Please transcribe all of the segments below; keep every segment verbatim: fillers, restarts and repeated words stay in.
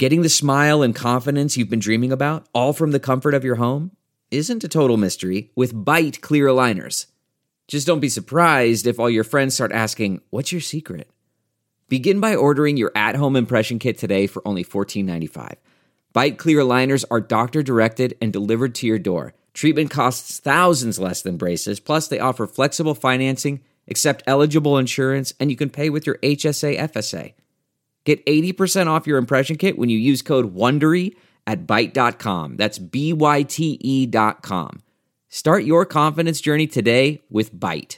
Getting the smile and confidence you've been dreaming about, all from the comfort of your home, isn't a total mystery with Byte clear aligners. Just don't be surprised if all your friends start asking, "What's your secret?" Begin by ordering your at-home impression kit today for only fourteen ninety-five. Byte clear aligners are doctor-directed and delivered to your door. Treatment costs thousands less than braces, plus they offer flexible financing, accept eligible insurance, and you can pay with your H S A F S A. Get eighty percent off your impression kit when you use code WONDERY at byte dot com. That's B Y T E dot com. Start your confidence journey today with Byte.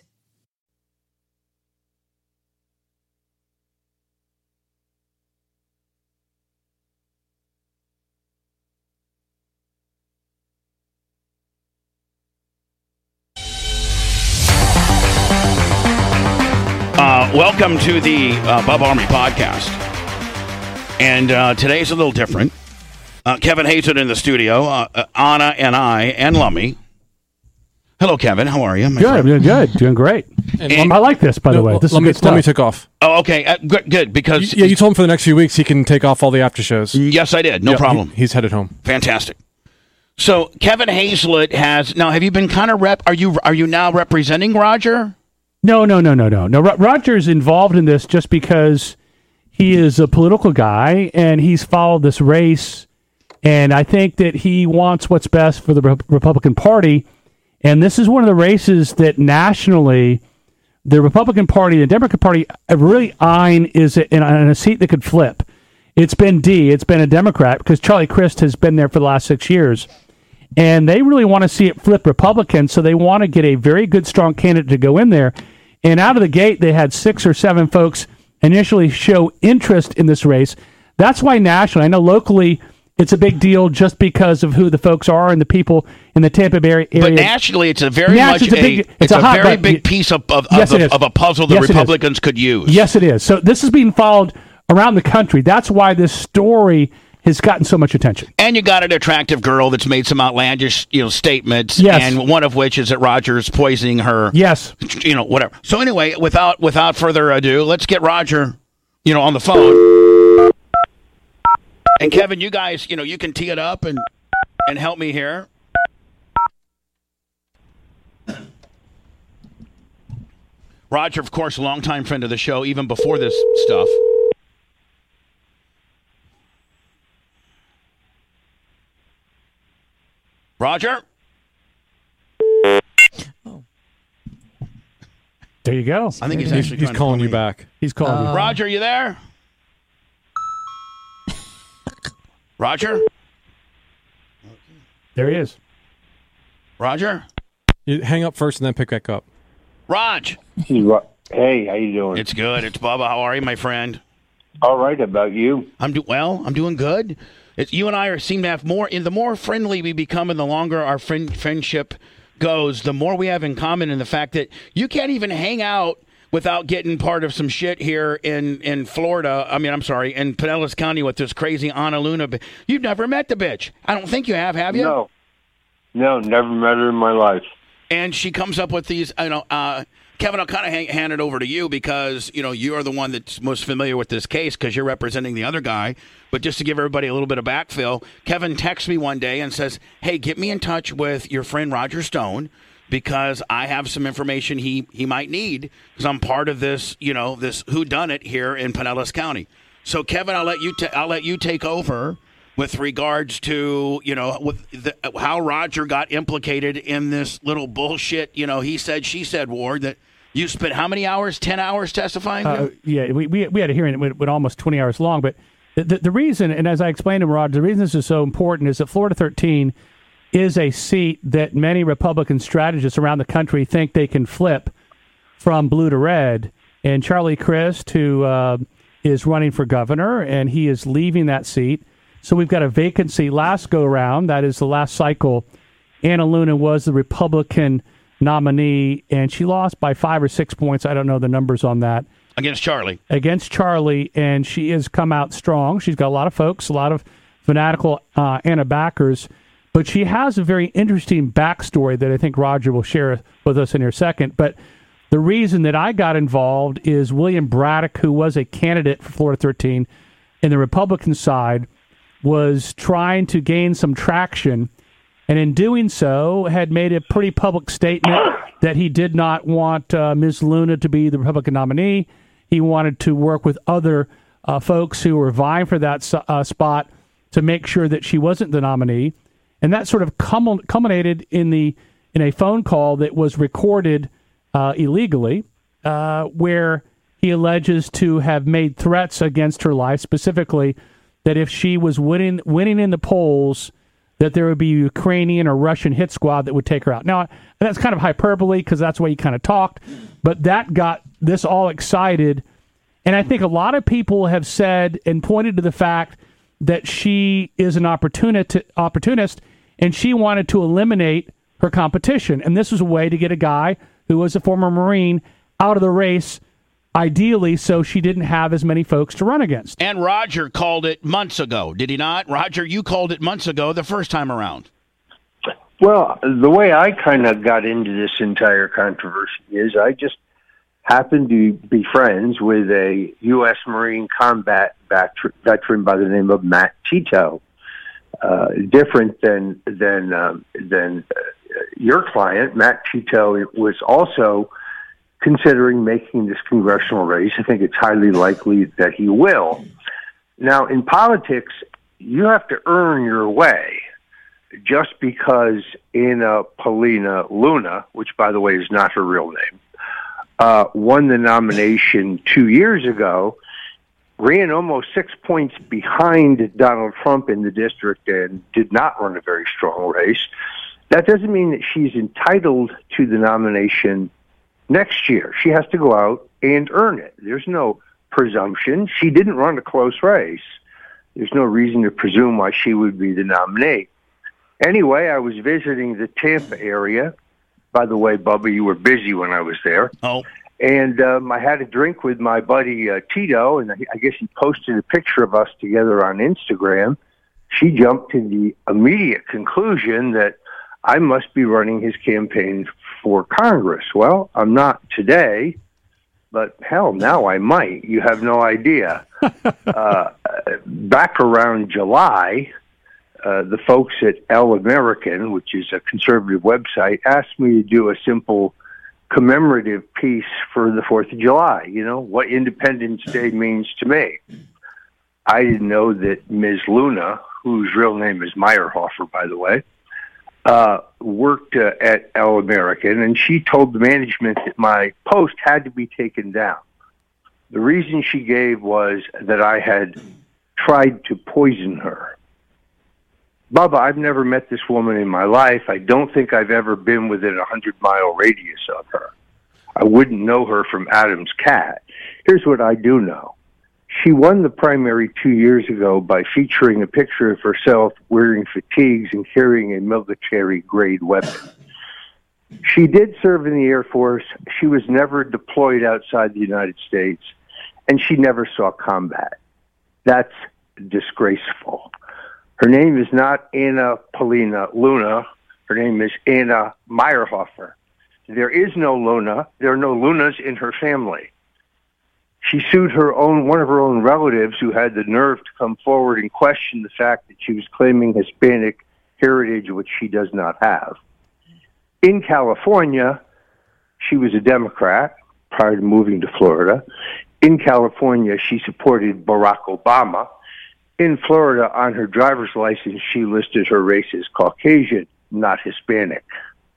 Uh, welcome to the uh, Bubba Army podcast. And uh, today's a little different. Uh, Kevin Hazen in the studio, uh, uh, Anna and I, and Lummy. Hello, Kevin. How are you? Good, I'm doing good. Doing great. And, and I like this, by no, the way. This let, is me, good stuff. let me take off. Oh, okay. Uh, good, good, because... Yeah, you told him for the next few weeks he can take off all the after shows. Yes, I did. No yep, problem. He, he's headed home. Fantastic. So, Kevin Hazlett has... Now, have you been kind of rep... Are you Are you now representing Roger? No, no, no, no, no. No, Ro- Roger's involved in this just because he is a political guy and he's followed this race, and I think that he wants what's best for the Re- Republican Party. And this is one of the races that nationally, the Republican Party, the Democratic Party, are really eyeing is in a, in a seat that could flip. It's been D. It's been a Democrat because Charlie Crist has been there for the last six years. And they really want to see it flip Republican, so they want to get a very good, strong candidate to go in there. And out of the gate, they had six or seven folks initially show interest in this race. That's why nationally, I know locally, it's a big deal just because of who the folks are and the people in the Tampa Bay area. But nationally, it's a very nationally, much it's a, big, a, it's it's a, a hot very button. big piece of of, yes, of, of a puzzle that yes, Republicans could use. Yes, it is. So this is being followed around the country. That's why this story has gotten so much attention. And you got an attractive girl that's made some outlandish, you know, statements. Yes. And one of which is that Roger's poisoning her. Yes. You know, whatever. So anyway, without without further ado, let's get Roger, you know, on the phone. And Kevin, you guys, you know, you can tee it up and and help me here. Roger, of course, a longtime friend of the show, even before this stuff. Roger? Oh. There you go. I think he's He's, actually he's trying to calling call you me. back. He's calling Uh, you. Roger, you there? Roger? There he is. Roger? You hang up first and then pick back up. Raj? Hey, how you doing? It's good. It's Bubba. How are you, my friend? All right. About you? I'm do well. I'm doing good. It's, you and I are seem to have more. In the more friendly we become, and the longer our friend friendship goes, the more we have in common. In the fact that you can't even hang out without getting part of some shit here in, in Florida. I mean, I'm sorry, in Pinellas County with this crazy Ana Luna. You've never met the bitch. I don't think you have, have you? No. No, never met her in my life. And she comes up with these, you know, uh, Kevin, I'll kind of hang, hand it over to you because, you know, you are the one that's most familiar with this case because you're representing the other guy. But just to give everybody a little bit of backfill, Kevin texts me one day and says, hey, get me in touch with your friend Roger Stone because I have some information he, he might need because I'm part of this, you know, this whodunit here in Pinellas County. So, Kevin, I'll let you ta- I'll let you take over with regards to, you know, with the, how Roger got implicated in this little bullshit, you know, he said, she said war that you spent how many hours, ten hours testifying? Uh, yeah, we, we we had a hearing that went, went almost twenty hours long. But the, the, the reason, and as I explained to Roger, the reason this is so important is that Florida thirteen is a seat that many Republican strategists around the country think they can flip from blue to red. And Charlie Crist, who uh, is running for governor, and he is leaving that seat. So we've got a vacancy last go-around. That is the last cycle. Ana Luna was the Republican nominee, and she lost by five or six points. I don't know the numbers on that. Against Charlie. Against Charlie, and she has come out strong. She's got a lot of folks, a lot of fanatical uh, Anna backers, but she has a very interesting backstory that I think Roger will share with us in a second. But the reason that I got involved is William Braddock, who was a candidate for Florida thirteen in the Republican side, was trying to gain some traction, and in doing so had made a pretty public statement that he did not want uh, Miz Luna to be the Republican nominee. He wanted to work with other uh, folks who were vying for that uh, spot to make sure that she wasn't the nominee. And that sort of culminated in the in a phone call that was recorded uh, illegally, uh, where he alleges to have made threats against her life, specifically that if she was winning winning in the polls, that there would be a Ukrainian or Russian hit squad that would take her out. Now, that's kind of hyperbole because that's the way he kind of talked, but that got this all excited. And I think a lot of people have said and pointed to the fact that she is an opportunist, opportunist and she wanted to eliminate her competition. And this was a way to get a guy who was a former Marine out of the race, ideally, so she didn't have as many folks to run against. And Roger called it months ago, did he not? Roger, you called it months ago the first time around. Well, the way I kind of got into this entire controversy is I just happened to be friends with a U S Marine combat veteran by the name of Matt Tito. Uh, different than than um, than uh, your client, Matt Tito was also considering making this congressional race. I think it's highly likely that he will. Now, in politics, you have to earn your way. Just because Anna Paulina Luna, which, by the way, is not her real name, uh, won the nomination two years ago, ran almost six points behind Donald Trump in the district and did not run a very strong race. That doesn't mean that she's entitled to the nomination next year. She has to go out and earn it. There's no presumption. She didn't run a close race. There's no reason to presume why she would be the nominee. Anyway, I was visiting the Tampa area. By the way, Bubba, you were busy when I was there. Oh. And um, I had a drink with my buddy uh, Tito, and I guess he posted a picture of us together on Instagram. She jumped to the immediate conclusion that I must be running his campaign for Congress. Well, I'm not today, but hell, now I might. You have no idea. uh, back around July, uh, the folks at El American, which is a conservative website, asked me to do a simple commemorative piece for the fourth of July, you know, what Independence Day means to me. I didn't know that Miz Luna, whose real name is Meyerhofer, by the way, uh, worked uh, at El American, and she told the management that my post had to be taken down. The reason she gave was that I had tried to poison her. Bubba, I've never met this woman in my life. I don't think I've ever been within a hundred-mile radius of her. I wouldn't know her from Adam's cat. Here's what I do know. She won the primary two years ago by featuring a picture of herself wearing fatigues and carrying a military-grade weapon. She did serve in the Air Force. She was never deployed outside the United States, and she never saw combat. That's disgraceful. Her name is not Anna Paulina Luna. Her name is Anna Meyerhofer. There is no Luna. There are no Lunas in her family. She sued her own, one of her own relatives who had the nerve to come forward and question the fact that she was claiming Hispanic heritage, which she does not have. In California, she was a Democrat prior to moving to Florida. In California, she supported Barack Obama. In Florida, on her driver's license, she listed her race as Caucasian, not Hispanic.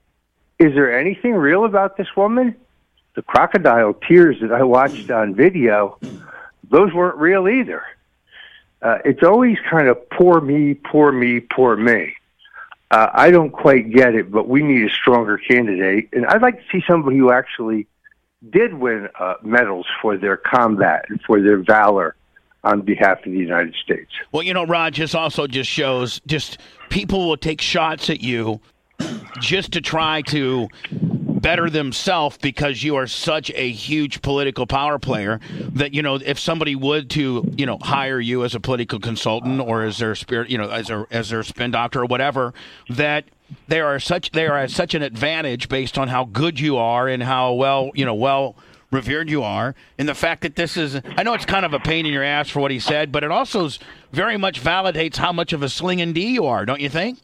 Is there anything real about this woman? The crocodile tears that I watched on video, those weren't real either. Uh, it's always kind of poor me, poor me, poor me. Uh, I don't quite get it, but we need a stronger candidate. And I'd like to see somebody who actually did win uh, medals for their combat and for their valor on behalf of the United States. Well, you know, Raj, this also just shows just people will take shots at you just to try to better themselves because you are such a huge political power player that, you know, if somebody would to, you know, hire you as a political consultant or as their spirit, you know, as their, as their spin doctor or whatever, that they are such, they are at such an advantage based on how good you are and how well, you know, well revered you are, and the fact that this is, I know it's kind of a pain in your ass for what he said, but it also is very much validates how much of a sling and D you are, don't you think?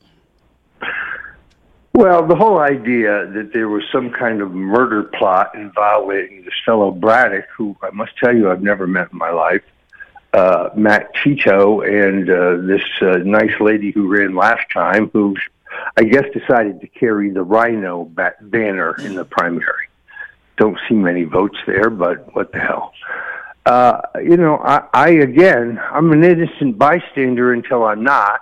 Well, the whole idea that there was some kind of murder plot involving this fellow Braddock, who I must tell you I've never met in my life, uh, Matt Tito, and uh, this uh, nice lady who ran last time, who I guess decided to carry the Rhino bat- banner in the primary. Don't see many votes there, but what the hell. Uh, you know, I, I, again, I'm an innocent bystander until I'm not,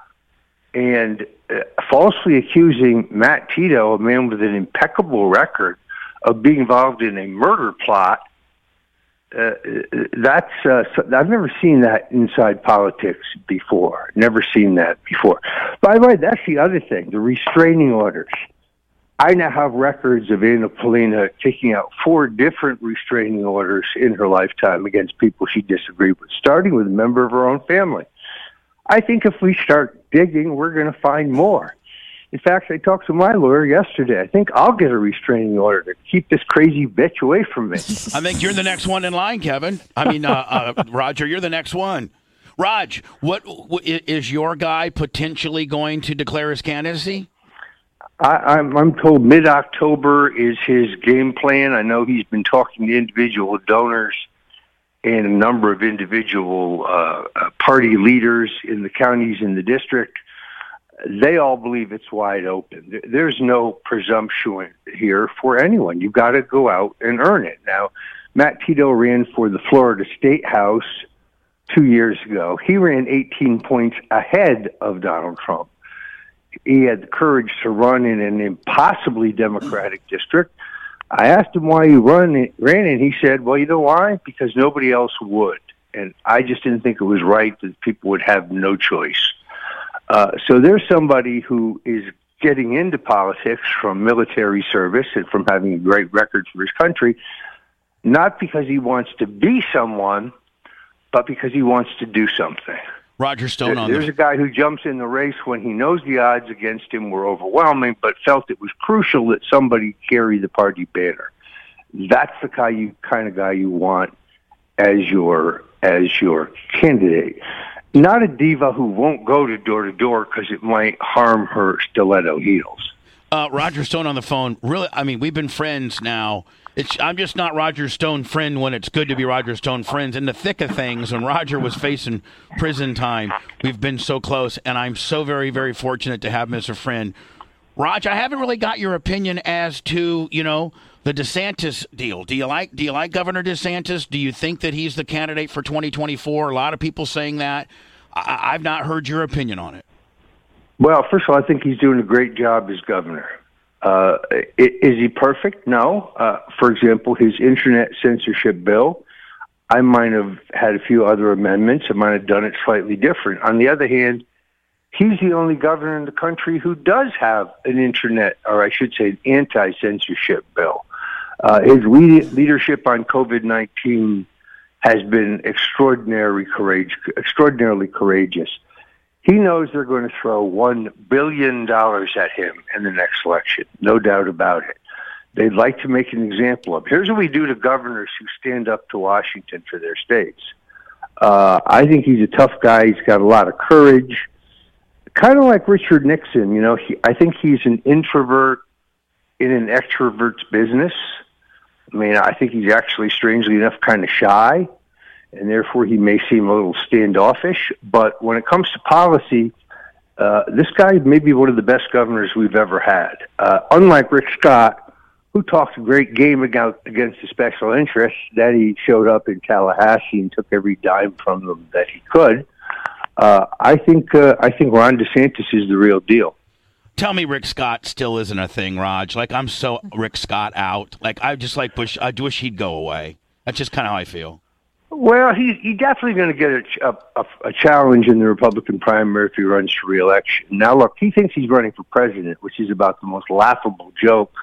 and uh, falsely accusing Matt Tito, a man with an impeccable record, of being involved in a murder plot, uh, that's, uh, I've never seen that inside politics before. Never seen that before. By the way, that's the other thing, the restraining orders. I now have records of Anna Paulina taking out four different restraining orders in her lifetime against people she disagreed with, starting with a member of her own family. I think if we start digging, we're going to find more. In fact, I talked to my lawyer yesterday. I think I'll get a restraining order to keep this crazy bitch away from me. I think you're the next one in line, Kevin. I mean, uh, uh, Roger, you're the next one. Raj, what, what is your guy potentially going to declare his candidacy? I, I'm, I'm told mid-October is his game plan. I know he's been talking to individual donors and a number of individual uh, uh, party leaders in the counties in the district. They all believe it's wide open. There's no presumption here for anyone. You've got to go out and earn it. Now, Matt Tito ran for the Florida State House two years ago. He ran eighteen points ahead of Donald Trump. He had the courage to run in an impossibly Democratic district. I asked him why he run, ran, and he said, well, you know why? Because nobody else would. And I just didn't think it was right that people would have no choice. Uh, so there's somebody who is getting into politics from military service and from having a great record for his country, not because he wants to be someone, but because he wants to do something. Roger Stone on There's the... a guy who jumps in the race when he knows the odds against him were overwhelming, but felt it was crucial that somebody carry the party banner. That's the kind, you, kind of guy you want as your as your candidate. Not a diva who won't go to door to door because it might harm her stiletto heels. Uh, Roger Stone on the phone. Really, I mean, we've been friends now. It's, I'm just not Roger Stone friend when it's good to be Roger Stone friends. In the thick of things, when Roger was facing prison time, we've been so close, and I'm so very, very fortunate to have him as a friend. Raj, I haven't really got your opinion as to, you know, the DeSantis deal. Do you like do you like Governor DeSantis? Do you think that he's the candidate for twenty twenty-four? A lot of people saying that. I, I've not heard your opinion on it. Well, first of all, I think he's doing a great job as governor. Uh, is he perfect? No. Uh, for example, his internet censorship bill, I might have had a few other amendments. I might have done it slightly different. On the other hand, he's the only governor in the country who does have an internet, or I should say, an anti-censorship bill. Uh, his lead- leadership on COVID nineteen has been extraordinarily courage- extraordinarily courageous. He knows they're going to throw one billion dollars at him in the next election, no doubt about it. They'd like to make an example of. Here's what we do to governors who stand up to Washington for their states. Uh, I think he's a tough guy. He's got a lot of courage, kind of like Richard Nixon. You know, he, I think he's an introvert in an extrovert's business. I mean, I think he's actually, strangely enough, kind of shy, and therefore he may seem a little standoffish. But when it comes to policy, uh, this guy may be one of the best governors we've ever had. Uh, unlike Rick Scott, who talks a great game against, against the special interests, that he showed up in Tallahassee and took every dime from them that he could. Uh, I think uh, I think Ron DeSantis is the real deal. Tell me Rick Scott still isn't a thing, Raj. Like, I'm so Rick Scott out. Like, I just like wish, I wish he'd go away. That's just kind of how I feel. Well, he's he definitely going to get a, a, a challenge in the Republican primary if he runs for re-election. Now, look, he thinks he's running for president, which is about the most laughable joke.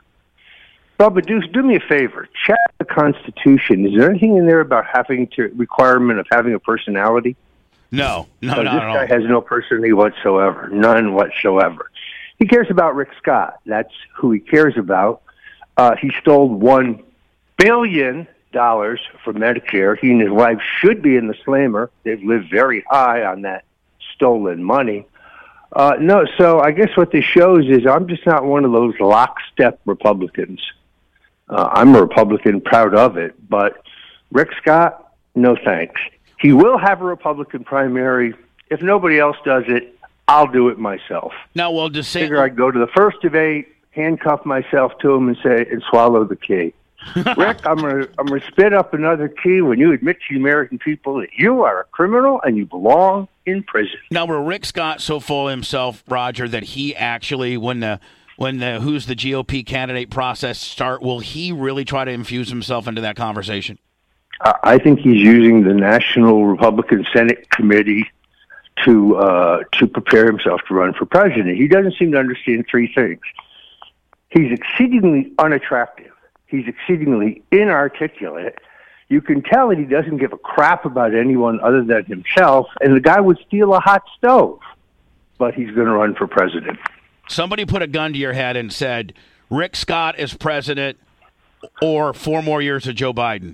Well, but do, do me a favor. Check the Constitution. Is there anything in there about having to requirement of having a personality? No, no, so no, this no. guy has no personality whatsoever, none whatsoever. He cares about Rick Scott. That's who he cares about. Uh, he stole one billion dollars for Medicare. He and his wife should be in the slammer. They've lived very high on that stolen money. Uh, no, so I guess what this shows is I'm just not one of those lockstep Republicans. Uh, I'm a Republican, proud of it, but Rick Scott, no thanks. He will have a Republican primary. If nobody else does it, I'll do it myself. Now, well, just say, figure I'd go to the first debate, handcuff myself to him, and say, and swallow the key. Rick, I'm gonna I'm gonna spit up another key when you admit to the American people that you are a criminal and you belong in prison. Now, were Rick Scott so full of himself, Roger, that he actually, when the when the who's the G O P candidate process start, will he really try to infuse himself into that conversation? I think he's using the National Republican Senate Committee to uh, to prepare himself to run for president. He doesn't seem to understand three things. He's exceedingly unattractive. He's exceedingly inarticulate. You can tell that he doesn't give a crap about anyone other than himself, and the guy would steal a hot stove, but he's going to run for president. Somebody put a gun to your head and said, Rick Scott is president or four more years of Joe Biden.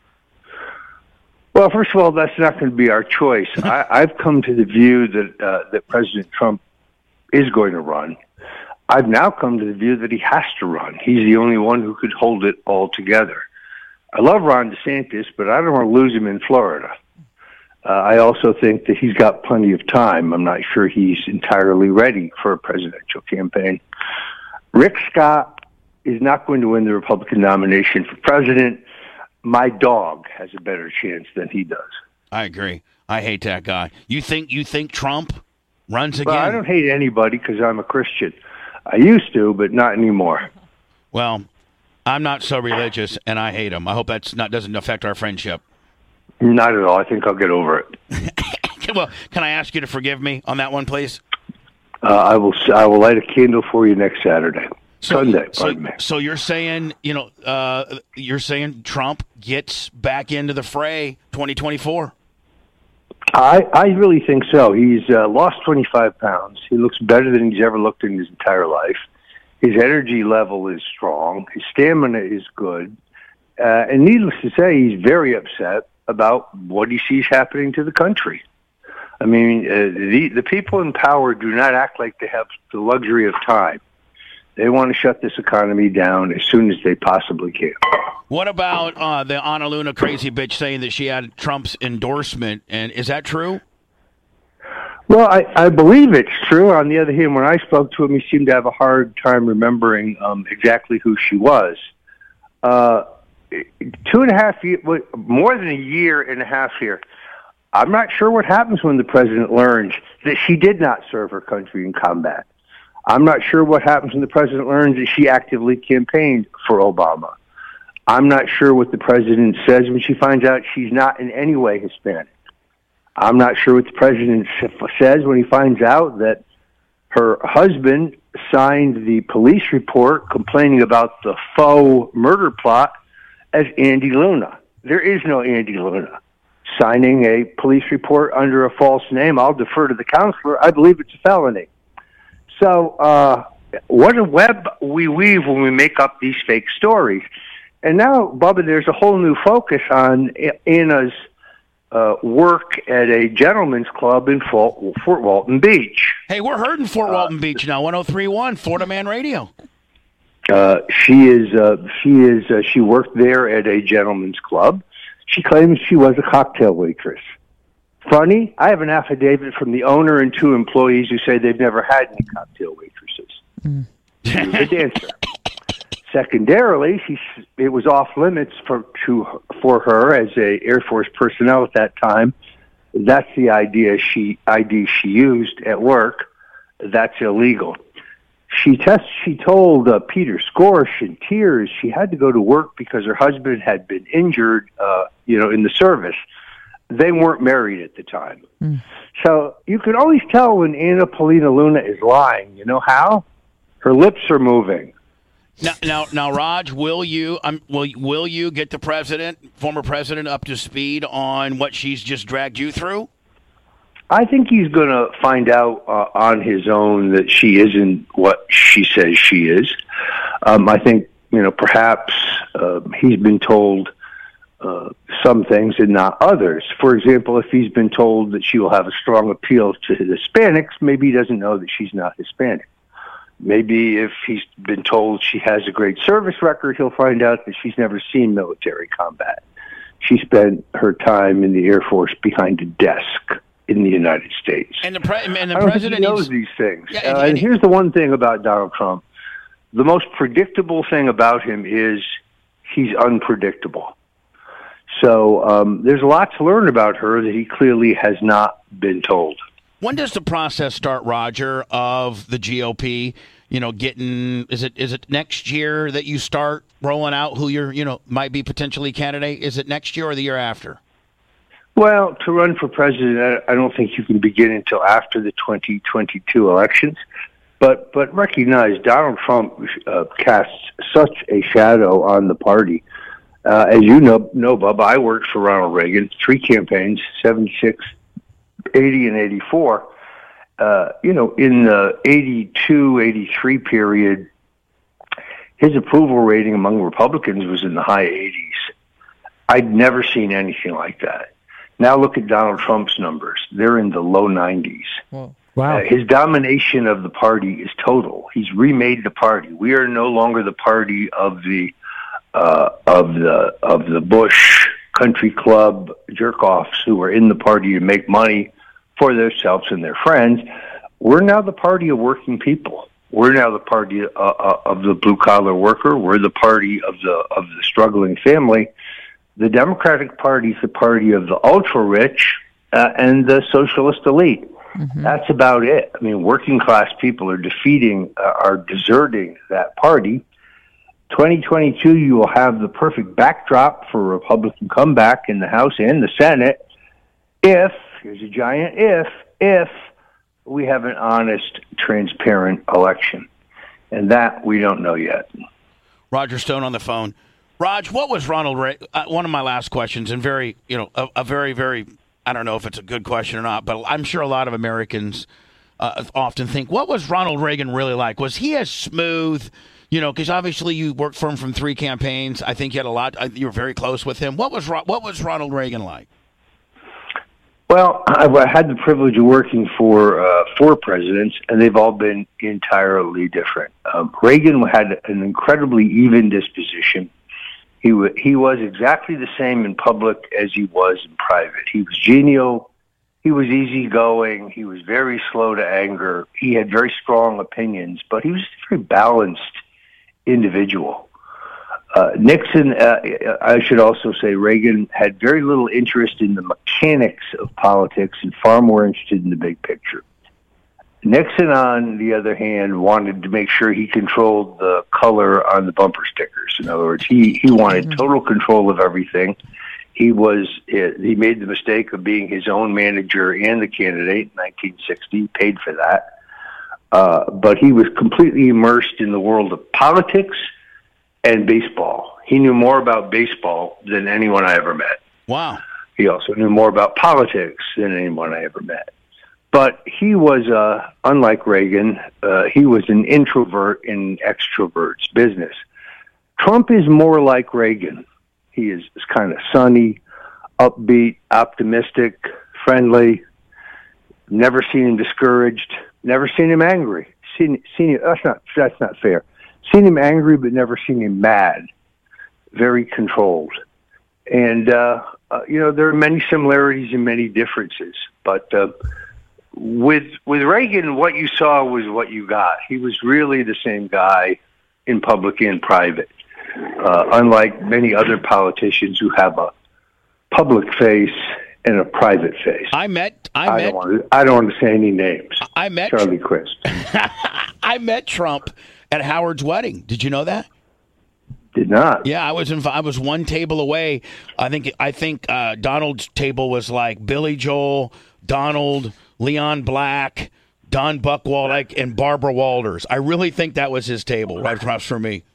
Well, first of all, that's not going to be our choice. I, I've come to the view that uh, that President Trump is going to run. I've now come to the view that he has to run. He's the only one who could hold it all together. I love Ron DeSantis, but I don't want to lose him in Florida. Uh, I also think that he's got plenty of time. I'm not sure he's entirely ready for a presidential campaign. Rick Scott is not going to win the Republican nomination for president. My dog has a better chance than he does. I agree. I hate that guy. You think you think Trump runs again? Well, I don't hate anybody because I'm a Christian. I used to, but not anymore. Well, I'm not so religious, and I hate him. I hope that's not doesn't affect our friendship. Not at all. I think I'll get over it. Well, can I ask you to forgive me on that one, please? Uh, I will. I will light a candle for you next Saturday. So, Sunday, so, pardon me. So you're saying, you know, uh, you're saying Trump gets back into the fray twenty twenty-four? I, I really think so. He's uh, lost twenty-five pounds. He looks better than he's ever looked in his entire life. His energy level is strong. His stamina is good. Uh, and needless to say, he's very upset about what he sees happening to the country. I mean, uh, the, the people in power do not act like they have the luxury of time. They want to shut this economy down as soon as they possibly can. What about uh, the Ana Luna crazy bitch saying that she had Trump's endorsement? And is that true? Well, I, I believe it's true. On the other hand, when I spoke to him, he seemed to have a hard time remembering um, exactly who she was. Uh, two and a half years, more than a year and a half here. I'm not sure what happens when the president learns that she did not serve her country in combat. I'm not sure what happens when the president learns that she actively campaigned for Obama. I'm not sure what the president says when she finds out she's not in any way Hispanic. I'm not sure what the president says when he finds out that her husband signed the police report complaining about the faux murder plot as Andy Luna. There is no Andy Luna. Signing a police report under a false name, I'll defer to the counselor. I believe it's a felony. So uh, what a web we weave when we make up these fake stories. And now, Bubba, there's a whole new focus on Anna's uh, work at a gentleman's club in Fort, Fort Walton Beach. Hey, we're heard in Fort Walton uh, Beach now, one oh three point one, Florida Man Radio. Uh, she is. Uh, she is. Uh, she worked there at a gentleman's club. She claims she was a cocktail waitress. Funny, I have an affidavit from the owner and two employees who say they've never had any cocktail waitresses. Mm. She was a dancer. Secondarily, she, it was off limits for to for her as a Air Force personnel at that time. That's the idea she I D she used at work. That's illegal. She test. She told uh, Peter Scorsh in tears she had to go to work because her husband had been injured, uh, you know, in the service. They weren't married at the time. Mm. So you can always tell when Anna Paulina Luna is lying. You know how? Her lips are moving. Now, now, now, Raj, will you um, will will you get the president, former president, up to speed on what she's just dragged you through? I think he's going to find out uh, on his own that she isn't what she says she is. Um, I think, you know, perhaps uh, he's been told uh, some things and not others. For example, if he's been told that she will have a strong appeal to Hispanics, maybe he doesn't know that she's not Hispanic. Maybe if he's been told she has a great service record, he'll find out that she's never seen military combat. She spent her time in the Air Force behind a desk in the United States. And the, pre- and the I don't president think he knows needs- these things. Yeah, uh, and- and and- here's the one thing about Donald Trump. The most predictable thing about him is he's unpredictable. So um, there's a lot to learn about her that he clearly has not been told. When does the process start, Roger, of the G O P? You know, getting is it is it next year that you start rolling out who you're you know might be potentially candidate? Is it next year or the year after? Well, to run for president, I I don't think you can begin until after the twenty twenty-two elections. But but recognize Donald Trump uh, casts such a shadow on the party. Uh, as you know, know, Bub, I worked for Ronald Reagan, three campaigns, seventy-six, eighty, and eighty-four. Uh, you know, in the eighty-two, eighty-three period, his approval rating among Republicans was in the high eighties. I'd never seen anything like that. Now look at Donald Trump's numbers. They're in the low nineties. Wow. Uh, his domination of the party is total. He's remade the party. We are no longer the party of the uh, of the of the Bush country club jerk-offs who are in the party to make money for themselves and their friends. We're now the party of working people. We're now the party uh, uh, of the blue-collar worker. We're the party of the of the struggling family. The Democratic Party is the party of the ultra-rich uh, and the socialist elite. Mm-hmm. That's about it. I mean, working-class people are defeating, uh, are deserting that party. twenty twenty-two, you will have the perfect backdrop for a Republican comeback in the House and the Senate if, here's a giant if, if we have an honest, transparent election. And that we don't know yet. Roger Stone on the phone. Raj, what was Ronald Reagan? Uh, one of my last questions, and very, you know, a, a very, very, I don't know if it's a good question or not, but I'm sure a lot of Americans uh, often think, what was Ronald Reagan really like? Was he as smooth? You know, because obviously you worked for him from three campaigns. I think you had a lot. You were very close with him. What was what was Ronald Reagan like? Well, I've had the privilege of working for uh, four presidents, and they've all been entirely different. Um, Reagan had an incredibly even disposition. He w- he was exactly the same in public as he was in private. He was genial. He was easygoing. He was very slow to anger. He had very strong opinions, but he was a very balanced individual. Uh, Nixon, uh, I should also say Reagan, had very little interest in the mechanics of politics and far more interested in the big picture. Nixon, on the other hand, wanted to make sure he controlled the color on the bumper stickers. In other words, he, he wanted total control of everything. He was he made the mistake of being his own manager and the candidate in nineteen sixty, paid for that. Uh, but he was completely immersed in the world of politics and baseball. He knew more about baseball than anyone I ever met. Wow. He also knew more about politics than anyone I ever met. But he was, uh, unlike Reagan, uh, he was an introvert in extrovert's business. Trump is more like Reagan. He is, is kind of sunny, upbeat, optimistic, friendly. Never seen him discouraged. Never seen him angry. Seen, seen him, that's not that's not fair. Seen him angry, but never seen him mad. Very controlled. And uh, uh, you know, there are many similarities and many differences. But uh, with with Reagan, what you saw was what you got. He was really the same guy in public and private. Uh, unlike many other politicians who have a public face and a private face. I met. I, I met. Don't want to, I don't want to say any names. I met Charlie Crist. I met Trump at Howard's wedding. Did you know that? Did not. Yeah, I was inv- I was one table away. I think I think uh, Donald's table was like Billy Joel, Donald, Leon Black, Don Buchwald, and Barbara Walters. I really think that was his table right across from me.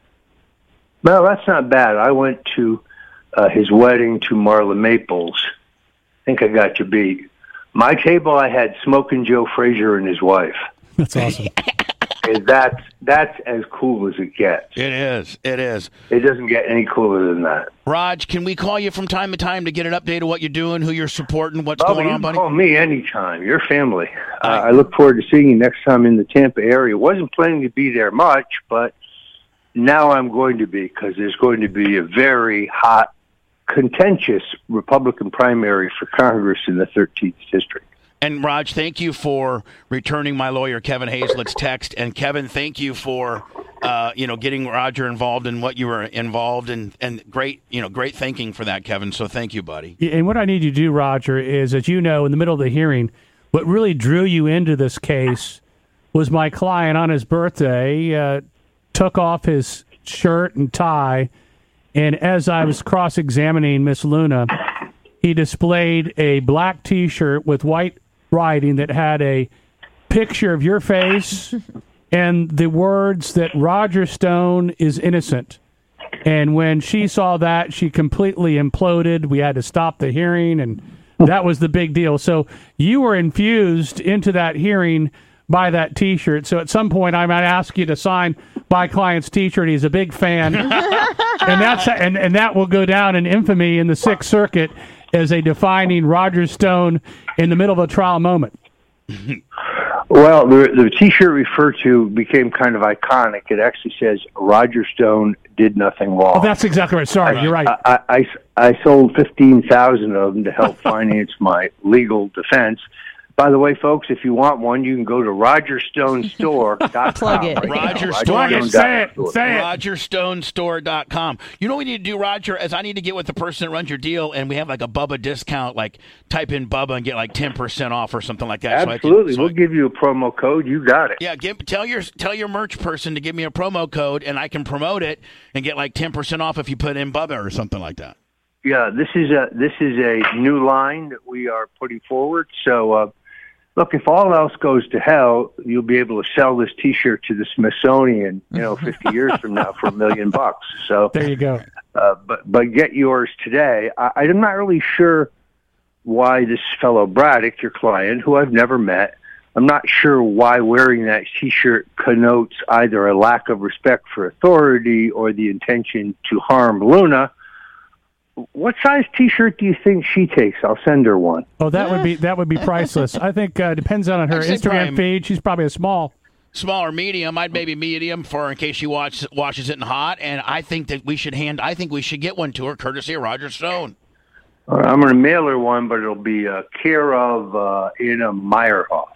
Well, that's not bad. I went to uh, his wedding to Marla Maples. I think I got you beat. My table, I had Smoking Joe Frazier and his wife. That's awesome. that's that's as cool as it gets. It is. It is. It doesn't get any cooler than that. Raj, can we call you from time to time to get an update of what you're doing, who you're supporting, what's Bubba, going you on, buddy? call me anytime. Your family. Uh, I look forward to seeing you next time in the Tampa area. Wasn't planning to be there much, but now I'm going to be because there's going to be a very hot, contentious Republican primary for Congress in the thirteenth district. And Raj, thank you for returning my lawyer Kevin Hazlett's text. And Kevin, thank you for uh, you know getting Roger involved in what you were involved in, and great you know great thinking for that, Kevin. So thank you, buddy. And what I need you to do, Roger, is, as you know, in the middle of the hearing, what really drew you into this case was my client on his birthday uh, took off his shirt and tie, and as I was cross-examining Miss Luna, he displayed a black T-shirt with white writing that had a picture of your face and the words that Roger Stone is innocent. And when she saw that, she completely imploded. We had to stop the hearing, and that was the big deal. So you were infused into that hearing by that T-shirt. So at some point, I might ask you to sign my client's T-shirt. He's a big fan, and that's and, and that will go down in infamy in the Sixth Circuit as a defining Roger Stone in the middle of a trial moment. Well, the, the T-shirt referred to became kind of iconic. It actually says, Roger Stone did nothing wrong. Oh, that's exactly right. Sorry, you're right. I, I, I sold fifteen thousand of them to help finance my legal defense. By the way, folks, if you want one, you can go to roger stone store dot com. Plug it. Right Roger now. Stone. Roger Say it. Stone. Say it. roger stone store dot com. You know what we need to do, Roger, is I need to get with the person that runs your deal, and we have like a Bubba discount, like type in Bubba and get like ten percent off or something like that. Absolutely. So I can, so we'll give you a promo code. You got it. Yeah, give, tell your tell your merch person to give me a promo code, and I can promote it and get like ten percent off if you put in Bubba or something like that. Yeah, this is a this is a new line that we are putting forward. So, uh, look, if all else goes to hell, you'll be able to sell this T-shirt to the Smithsonian, you know, fifty years from now for a million bucks. So There you go. Uh, but but get yours today. I, I'm not really sure why this fellow Braddock, your client, who I've never met, I'm not sure why wearing that T-shirt connotes either a lack of respect for authority or the intention to harm Luna. What size T-shirt do you think she takes? I'll send her one. Oh, that would be that would be priceless. I think uh, depends on her I'd say Instagram prime. feed. She's probably a small. Small or medium, I'd maybe medium for in case she watch, washes it in hot. And I think that we should hand. I think we should get one to her, courtesy of Roger Stone. Uh, I'm going to mail her one, but it'll be uh, care of uh, Anna Meyerhoff,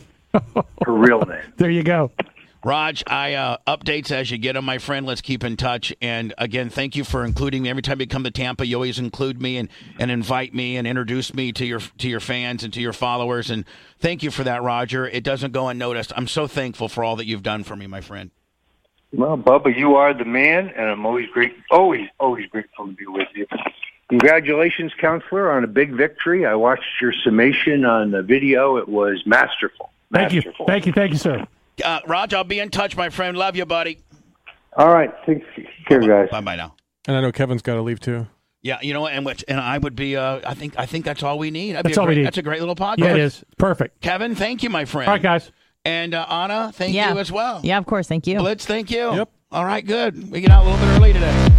her real name. There you go. Raj, I uh, updates as you get them, my friend. Let's keep in touch. And again, thank you for including me. Every time you come to Tampa, you always include me and, and invite me and introduce me to your to your fans and to your followers. And thank you for that, Roger. It doesn't go unnoticed. I'm so thankful for all that you've done for me, my friend. Well, Bubba, you are the man, and I'm always great, always, always grateful to be with you. Congratulations, counselor, on a big victory. I watched your summation on the video. It was masterful. Thank you. Masterful. Thank you. Thank you, sir. Uh, Raj, I'll be in touch, my friend. Love you, buddy. All right. Take care, guys. Bye bye now. And I know Kevin's got to leave too. Yeah, you know what, and which and I would be. Uh, I think I think that's all we need. That'd That's be a all great, we need. That's a great little podcast. Yeah, it is. Perfect. Kevin, thank you, my friend. All right, guys. And uh, Anna, thank Yeah. you as well. Yeah, of course. Thank you. Blitz, thank you. Yep. All right, good. We get out a little bit early today.